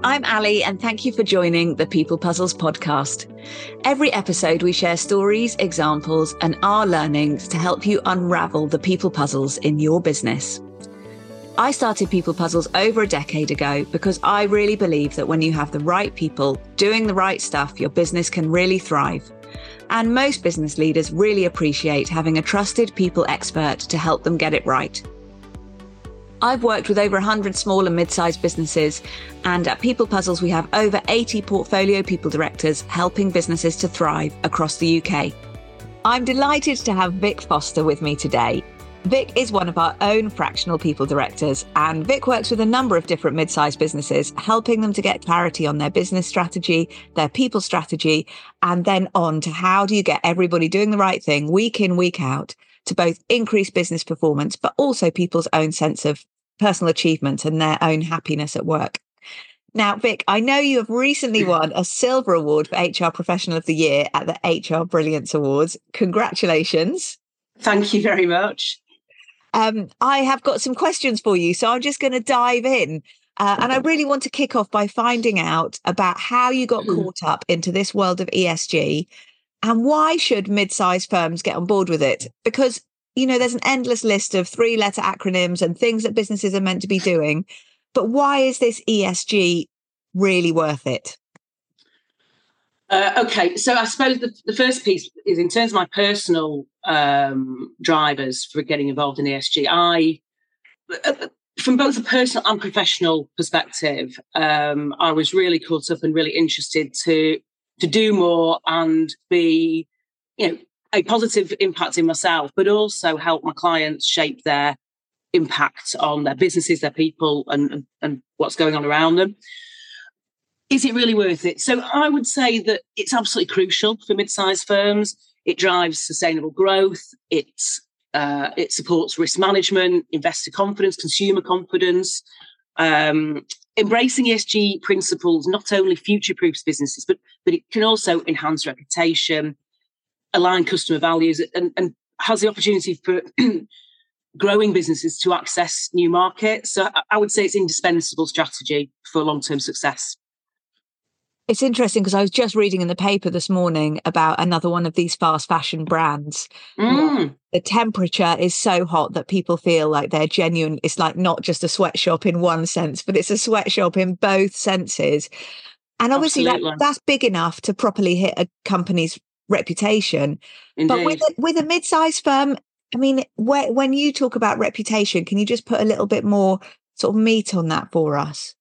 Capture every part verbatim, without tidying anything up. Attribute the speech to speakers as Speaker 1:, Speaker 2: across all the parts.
Speaker 1: I'm Ali, and thank you for joining the People Puzzles podcast. Every episode, we share stories, examples, and our learnings to help you unravel the people puzzles in your business. I started People Puzzles over a decade ago because I really believe that when you have the right people doing the right stuff, your business can really thrive. And most business leaders really appreciate having a trusted people expert to help them get it right. I've worked with over one hundred small and mid-sized businesses, and at People Puzzles, we have over eighty portfolio people directors helping businesses to thrive across the U K. I'm delighted to have Vic Foster with me today. Vic is one of our own fractional people directors, and Vic works with a number of different mid-sized businesses, helping them to get clarity on their business strategy, their people strategy, and then on to how do you get everybody doing the right thing week in, week out to both increase business performance, but also people's own sense of personal achievement and their own happiness at work. Now, Vic, I know you have recently won a silver award for H R Professional of the Year at the H R Brilliance Awards. Congratulations.
Speaker 2: Thank you very much.
Speaker 1: Um, I have got some questions for you, so I'm just going to dive in. Uh, and I really want to kick off by finding out about how you got caught up into this world of E S G and why should mid-sized firms get on board with it? Because, you know, there's an endless list of three-letter acronyms and things that businesses are meant to be doing. But why is this E S G really worth it?
Speaker 2: Uh, okay, so I suppose the, the first piece is in terms of my personal um, drivers for getting involved in E S G. I, uh, from both a personal and professional perspective, um, I was really caught up and really interested to to do more and be, you know, a positive impact in myself, but also help my clients shape their impact on their businesses, their people, and and, and what's going on around them. Is it really worth it? So I would say that it's absolutely crucial for mid-sized firms. It drives sustainable growth. It's, uh, it supports risk management, investor confidence, consumer confidence. Um, embracing E S G principles not only future-proofs businesses, but, but it can also enhance reputation, align customer values, and, and has the opportunity for growing businesses to access new markets. So I, I would say it's an indispensable strategy for long-term success.
Speaker 1: It's interesting because I was just reading in the paper this morning about another one of these fast fashion brands.
Speaker 2: Mm.
Speaker 1: The temperature is so hot that people feel like they're genuine. It's like not just a sweatshop in one sense, but it's a sweatshop in both senses. And obviously that, that's big enough to properly hit a company's reputation.
Speaker 2: Indeed.
Speaker 1: But with a, with a mid-sized firm, I mean, where, when you talk about reputation, can you just put a little bit more sort of meat on that for us?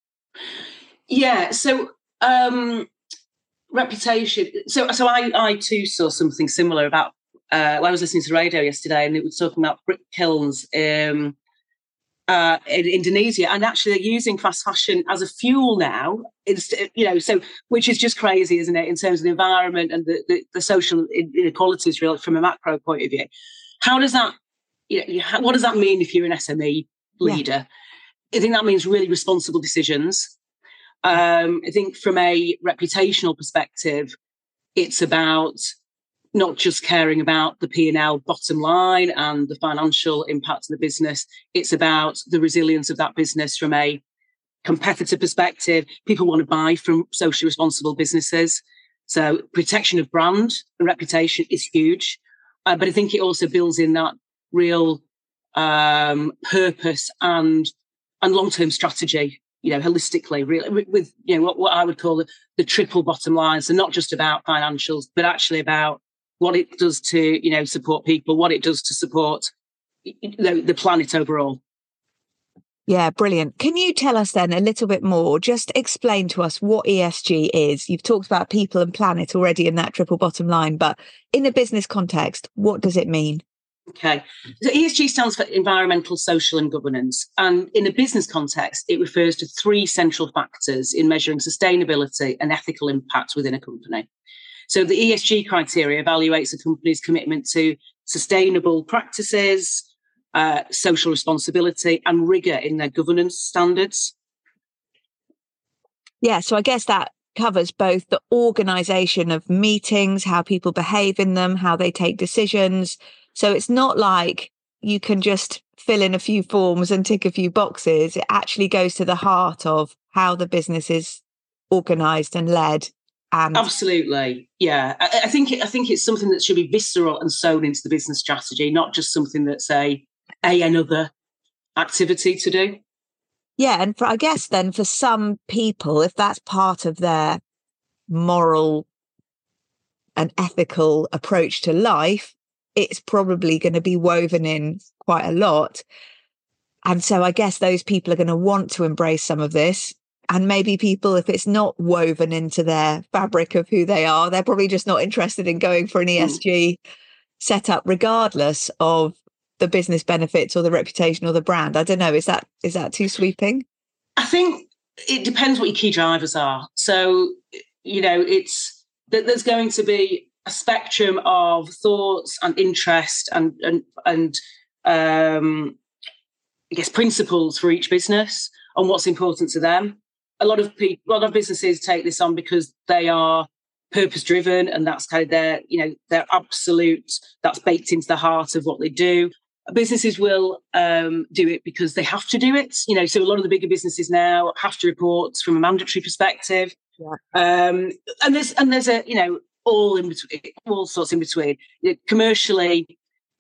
Speaker 2: Yeah, so Um, reputation. So, so I, I too saw something similar about. Uh, well, I was listening to the radio yesterday, and it was talking about brick kilns um, uh, in Indonesia, and actually they're using fast fashion as a fuel now. It's, you know, so which is just crazy, isn't it? In terms of the environment and the the, the social inequalities, really, from a macro point of view. How does that? You know, what does that mean if you're an S M E leader? Yeah. I think that means really responsible decisions. Um, I think from a reputational perspective, it's about not just caring about the P and L bottom line and the financial impact of the business. It's about the resilience of that business from a competitor perspective. People want to buy from socially responsible businesses. So protection of brand and reputation is huge. Uh, but I think it also builds in that real um, purpose and, and long-term strategy. You know, holistically, really, with, with you know what, what I would call the, the triple bottom line. So not just about financials, but actually about what it does to, you know, support people, what it does to support the, the planet overall.
Speaker 1: Yeah, brilliant. Can you tell us then a little bit more? Just explain to us what E S G is. You've talked about people and planet already in that triple bottom line, but in a business context, what does it mean?
Speaker 2: Okay. So E S G stands for environmental, social and governance. And in a business context, it refers to three central factors in measuring sustainability and ethical impact within a company. So the E S G criteria evaluates a company's commitment to sustainable practices, uh, social responsibility and rigour in their governance standards.
Speaker 1: Yeah, so I guess that covers both the organisation of meetings, how people behave in them, how they take decisions. So it's not like you can just fill in a few forms and tick a few boxes. It actually goes to the heart of how the business is organised and led. And
Speaker 2: absolutely, yeah. I, I think it, I think it's something that should be visceral and sewn into the business strategy, not just something that's a a another activity to do.
Speaker 1: Yeah, and for, I guess then for some people, if that's part of their moral and ethical approach to life, it's probably going to be woven in quite a lot. And so I guess those people are going to want to embrace some of this. And maybe people, if it's not woven into their fabric of who they are, they're probably just not interested in going for an E S G mm. setup, regardless of the business benefits or the reputation or the brand. I don't know. Is that is that too sweeping?
Speaker 2: I think it depends what your key drivers are. So, you know, it's that there's going to be a spectrum of thoughts and interest and and and um, I guess principles for each business on what's important to them. A lot of people, a lot of businesses take this on because they are purpose driven, and that's kind of their, you know, their absolute, that's baked into the heart of what they do. Businesses will um, do it because they have to do it. You know, so a lot of the bigger businesses now have to report from a mandatory perspective. Yeah. Um, and there's and there's a, you know, all in between, all sorts in between. You know, commercially,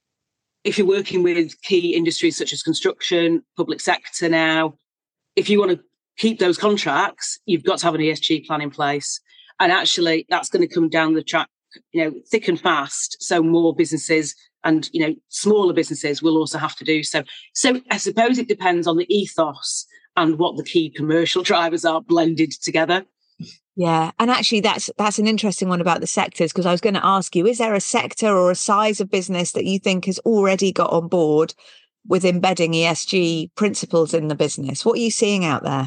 Speaker 2: if you're working with key industries such as construction, public sector now, if you want to keep those contracts, you've got to have an E S G plan in place. And actually, that's going to come down the track, you know, thick and fast. So more businesses and, you know, smaller businesses will also have to do so. So I suppose it depends on the ethos and what the key commercial drivers are blended together.
Speaker 1: Yeah. And actually, that's that's an interesting one about the sectors, because I was going to ask you, is there a sector or a size of business that you think has already got on board with embedding E S G principles in the business? What are you seeing out there?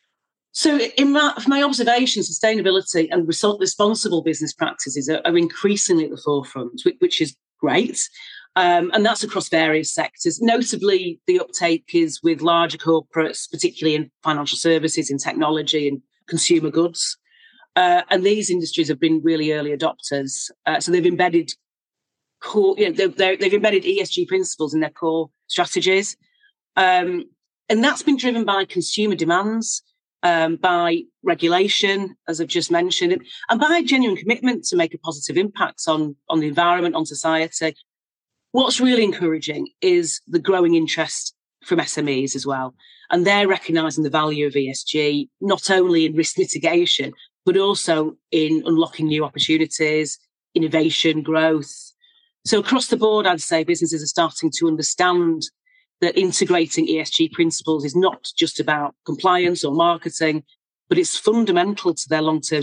Speaker 2: So in my, from my observation, sustainability and responsible business practices are, are increasingly at the forefront, which, which is great. Um, and that's across various sectors. Notably, the uptake is with larger corporates, particularly in financial services, in technology and consumer goods. Uh, and these industries have been really early adopters. Uh, so they've embedded core, you know, they've, they've embedded E S G principles in their core strategies. Um, and that's been driven by consumer demands, Um, by regulation, as I've just mentioned, and by genuine commitment to make a positive impact on, on the environment, on society. What's really encouraging is the growing interest from S M Es as well. And they're recognising the value of E S G, not only in risk mitigation, but also in unlocking new opportunities, innovation, growth. So across the board, I'd say businesses are starting to understand that integrating E S G principles is not just about compliance or marketing, but it's fundamental to their long-term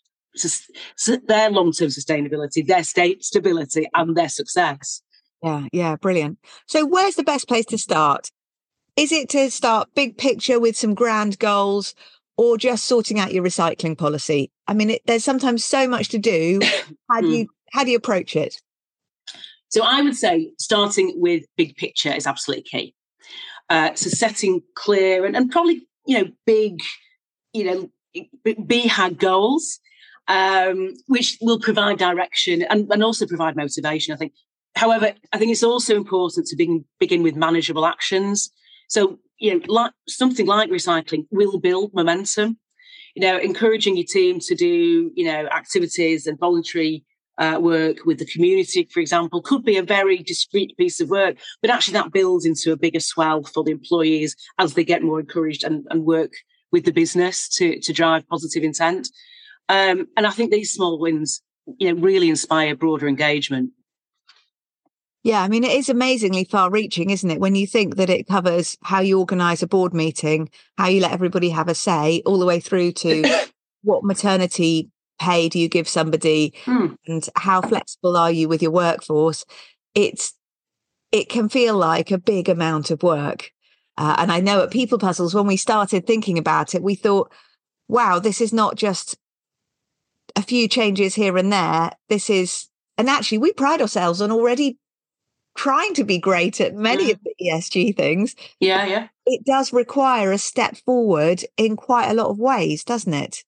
Speaker 2: their long-term sustainability, their state stability, and their success.
Speaker 1: Yeah, yeah, brilliant. So where's the best place to start? Is it to start big picture with some grand goals, or just sorting out your recycling policy? I mean, it, there's sometimes so much to do. How do you how do you approach it?
Speaker 2: So I would say starting with big picture is absolutely key. Uh, so setting clear and, and probably, you know, big, you know, B HAG goals, um, which will provide direction and, and also provide motivation, I think. However, I think it's also important to begin, begin with manageable actions. So, you know, like, something like recycling will build momentum. You know, encouraging your team to do, you know, activities and voluntary Uh, work with the community, for example, could be a very discrete piece of work, but actually that builds into a bigger swell for the employees as they get more encouraged and, and work with the business to, to drive positive intent. Um, and I think these small wins, you know, really inspire broader engagement.
Speaker 1: Yeah, I mean, it is amazingly far-reaching, isn't it? When you think that it covers how you organise a board meeting, how you let everybody have a say, all the way through to what maternity pay do you give somebody, mm. and how flexible are you with your workforce. It's it can feel like a big amount of work. Uh, and I know at People Puzzles, when we started thinking about it, we thought, wow, this is not just a few changes here and there. This is, and actually we pride ourselves on already trying to be great at many yeah. of the E S G things.
Speaker 2: Yeah, yeah.
Speaker 1: It does require a step forward in quite a lot of ways, doesn't it?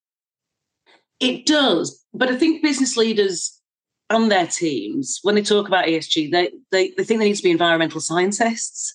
Speaker 2: It does, but I think business leaders and their teams, when they talk about E S G, they they, they think they need to be environmental scientists,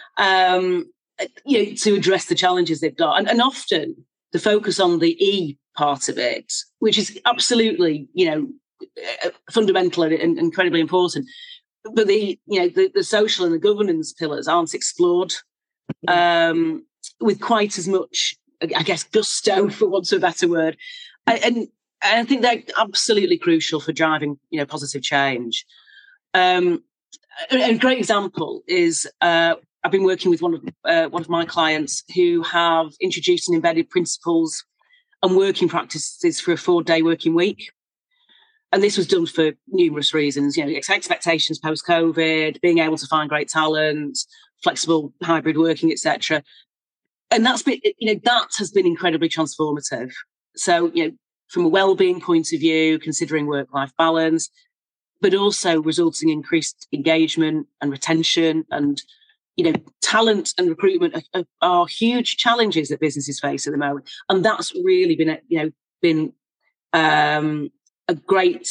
Speaker 2: um, you know, to address the challenges they've got. And, and often the focus on the E part of it, which is absolutely, you know, fundamental and, and incredibly important. But the, you know, the, the social and the governance pillars aren't explored um, with quite as much, I guess, gusto, for want of a better word. And, and I think they're absolutely crucial for driving, you know, positive change. Um, a, a great example is uh, I've been working with one of uh, one of my clients who have introduced and embedded principles and working practices for a four-day working week. And this was done for numerous reasons, you know, expectations post-COVID, being able to find great talent, flexible hybrid working, et cetera. And that's been, you know, that has been incredibly transformative. So, you know, from a well-being point of view, considering work-life balance, but also resulting in increased engagement and retention, and, you know, talent and recruitment are, are, are huge challenges that businesses face at the moment. And that's really been, you know, been um, a great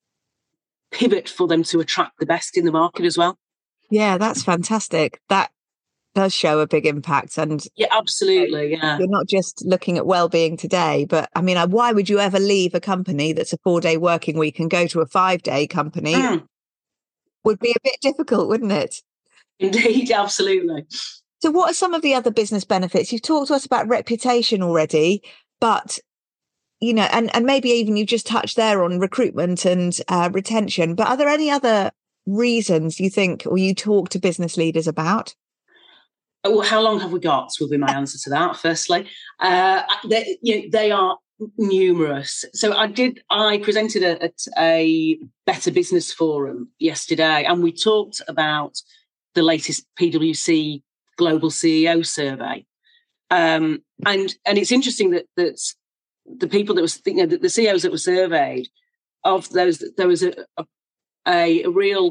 Speaker 2: pivot for them to attract the best in the market as well.
Speaker 1: Yeah, that's fantastic. That does show a big impact. And
Speaker 2: yeah, absolutely. Yeah.
Speaker 1: You're not just looking at well-being today, but I mean, why would you ever leave a company that's a four-day working week and go to a five-day company? Mm. Would be a bit difficult, wouldn't it?
Speaker 2: Indeed, absolutely.
Speaker 1: So what are some of the other business benefits? You've talked to us about reputation already, but, you know, and, and maybe even you just touched there on recruitment and uh, retention, but are there any other reasons you think, or you talk to business leaders about?
Speaker 2: Well, how long have we got will be my answer to that, firstly. Uh, they, you know, they are numerous. So I did, I presented a, at a Better Business Forum yesterday, and we talked about the latest P W C Global C E O survey. Um, and and it's interesting that, that the people that was, you know, the, the C E Os that were surveyed, of those, there was a, a, a real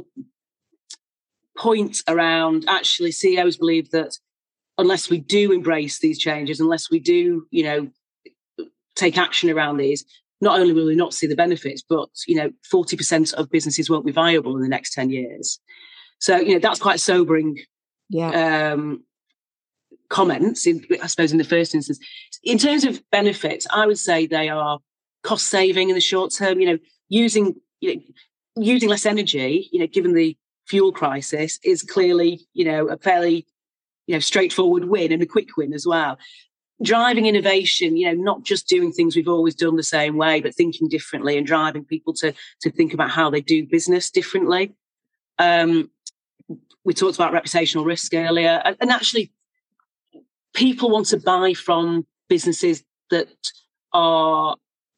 Speaker 2: point around, actually C E Os believe that unless we do embrace these changes, unless we do, you know, take action around these, not only will we not see the benefits, but, you know, forty percent of businesses won't be viable in the next ten years. So, you know, that's quite sobering yeah. um, comments, in, I suppose, in the first instance. In terms of benefits, I would say they are cost saving in the short term, you know, using, you know, using less energy, you know, given the fuel crisis, is clearly, you know, a fairly, you know, straightforward win, and a quick win as well. Driving innovation, you know, not just doing things we've always done the same way, but thinking differently, and driving people to to think about how they do business differently. Um, we talked about reputational risk earlier, and, and actually people want to buy from businesses that are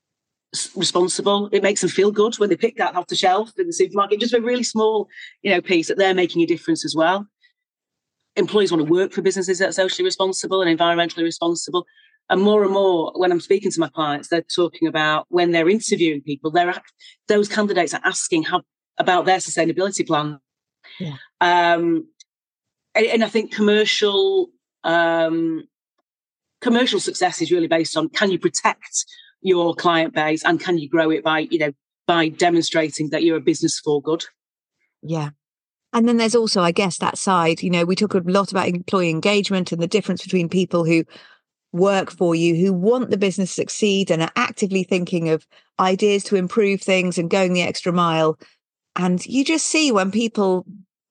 Speaker 2: responsible. It makes them feel good when they pick that off the shelf in the supermarket, just a really small, you know, piece that they're making a difference as well. Employees want to work for businesses that are socially responsible and environmentally responsible. And more and more, when I'm speaking to my clients, they're talking about, when they're interviewing people, they're those candidates are asking how, about their sustainability plan. Yeah. Um, and, and I think commercial um, commercial success is really based on, can you protect your client base, and can you grow it by, you know, by demonstrating that you're a business for good?
Speaker 1: Yeah. And then there's also, I guess, that side, you know, we talk a lot about employee engagement and the difference between people who work for you, who want the business to succeed and are actively thinking of ideas to improve things and going the extra mile. And you just see when people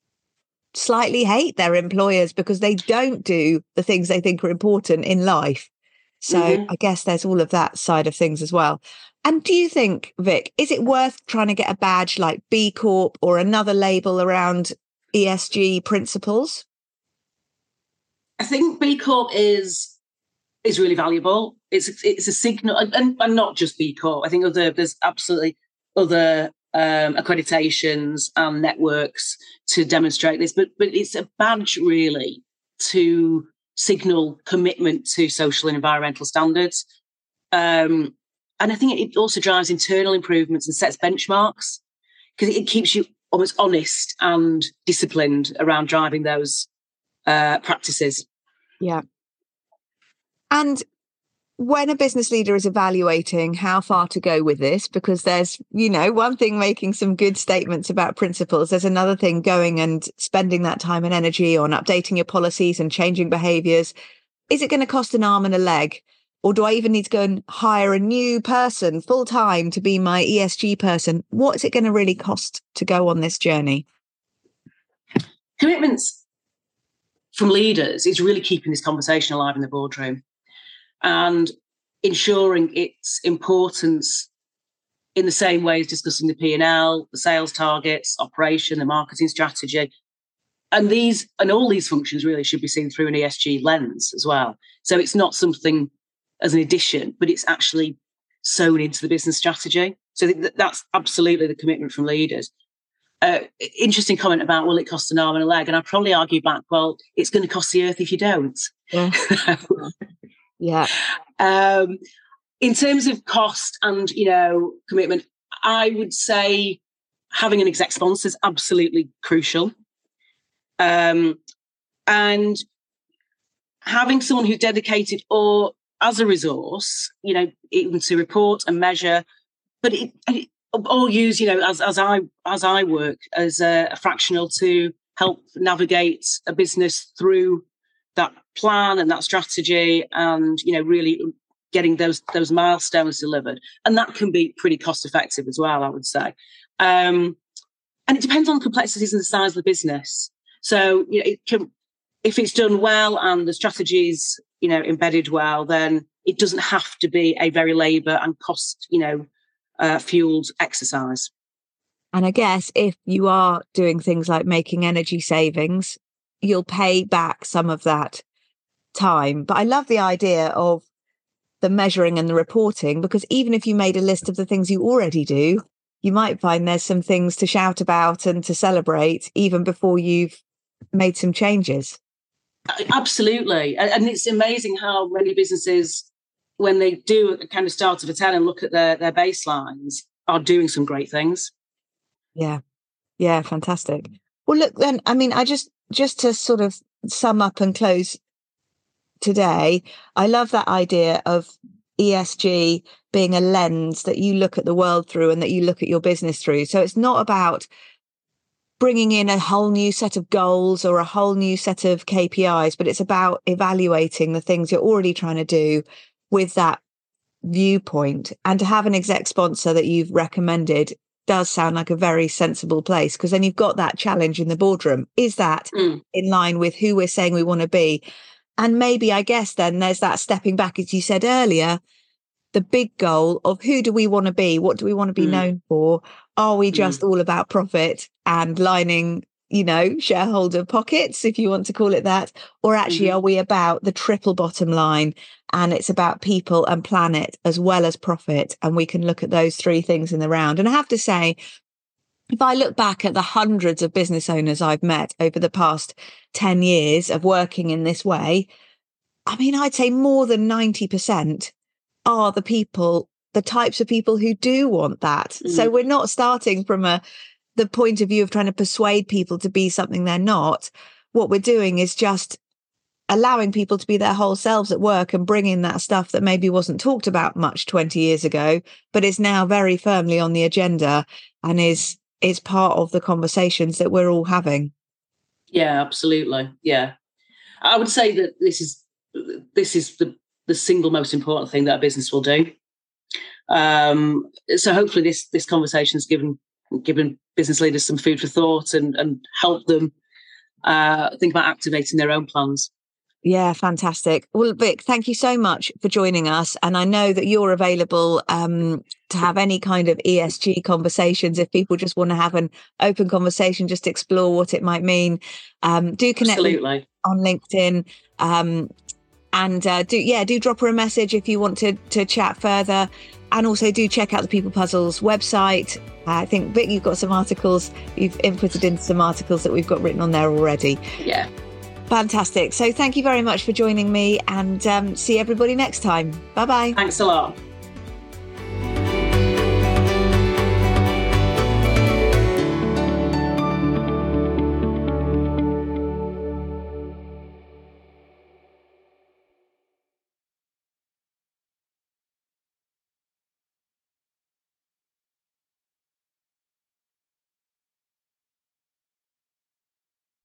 Speaker 1: slightly hate their employers because they don't do the things they think are important in life. So mm-hmm. I guess there's all of that side of things as well. And do you think, Vic, is it worth trying to get a badge like B Corp or another label around E S G principles?
Speaker 2: I think B Corp is is really valuable. It's it's a signal, and, and not just B Corp. I think other there's absolutely other um, accreditations and networks to demonstrate this, but but it's a badge really to signal commitment to social and environmental standards. Um, and I think it also drives internal improvements and sets benchmarks, because it keeps you almost honest and disciplined around driving those uh, practices.
Speaker 1: Yeah. And when a business leader is evaluating how far to go with this, because there's, you know, one thing making some good statements about principles, there's another thing going and spending that time and energy on updating your policies and changing behaviours. Is it going to cost an arm and a leg? Or do I even need to go and hire a new person full time to be my E S G person? What's it going to really cost to go on this journey?
Speaker 2: Commitments from leaders is really keeping this conversation alive in the boardroom and ensuring its importance in the same way as discussing the P and L, the sales targets, operation, the marketing strategy. And these and all these functions really should be seen through an E S G lens as well. So it's not something as an addition, but it's actually sewn into the business strategy. So that's absolutely the commitment from leaders. Uh, interesting comment about, will it cost an arm and a leg? And I'd probably argue back, well, it's going to cost the earth if you don't.
Speaker 1: Yeah. yeah.
Speaker 2: Um, in terms of cost and, you know, commitment, I would say having an exec sponsor is absolutely crucial. Um, and having someone who's dedicated or as a resource, you know, even to report and measure, but it, it or use, you know, as as I as I work as a, a fractional to help navigate a business through that plan and that strategy, and you know, really getting those those milestones delivered, and that can be pretty cost effective as well, I would say. Um, and it depends on the complexities and the size of the business. So, you know, it can, if it's done well and the strategy's, you know, embedded well, then it doesn't have to be a very labour and cost, you know, uh, fueled exercise.
Speaker 1: And I guess if you are doing things like making energy savings, you'll pay back some of that time. But I love the idea of the measuring and the reporting, because even if you made a list of the things you already do, you might find there's some things to shout about and to celebrate even before you've made some changes.
Speaker 2: Absolutely. And it's amazing how many businesses, when they do a kind of start of a ten and look at their, their baselines, are doing some great things.
Speaker 1: Yeah. Yeah. Fantastic. Well, look, then, I mean, I just, just to sort of sum up and close today, I love that idea of E S G being a lens that you look at the world through and that you look at your business through. So it's not about bringing in a whole new set of goals or a whole new set of K P Is, but it's about evaluating the things you're already trying to do with that viewpoint. And to have an exec sponsor that you've recommended does sound like a very sensible place, because then you've got that challenge in the boardroom. Is that mm. in line with who we're saying we want to be? And maybe, I guess, then there's that stepping back, as you said earlier, the big goal of who do we want to be? What do we want to be mm. known for? Are we just mm. all about profit and lining, you know, shareholder pockets, if you want to call it that? Or actually, mm-hmm. are we about the triple bottom line, and it's about people and planet as well as profit? And we can look at those three things in the round. And I have to say, if I look back at the hundreds of business owners I've met over the past ten years of working in this way, I mean, I'd say more than ninety percent are the people, the types of people who do want that. Mm. So we're not starting from a the point of view of trying to persuade people to be something they're not. What we're doing is just allowing people to be their whole selves at work and bringing that stuff that maybe wasn't talked about much twenty years ago, but is now very firmly on the agenda and is is part of the conversations that we're all having.
Speaker 2: Yeah, absolutely. Yeah. I would say that this is this is the, the single most important thing that a business will do. Um, so hopefully this this conversation has given given business leaders some food for thought and, and help them uh, think about activating their own plans.
Speaker 1: Yeah, fantastic. Well, Vic, thank you so much for joining us. And I know that you're available um, to have any kind of E S G conversations if people just want to have an open conversation, just explore what it might mean. Um, do connect with on LinkedIn. Um, and uh, do yeah, do drop her a message if you want to to chat further. And also do check out the People Puzzles website. Uh, I think, Vic, you've got some articles, you've inputted into some articles that we've got written on there already.
Speaker 2: Yeah.
Speaker 1: Fantastic. So thank you very much for joining me, and um, see everybody next time. Bye-bye.
Speaker 2: Thanks a lot.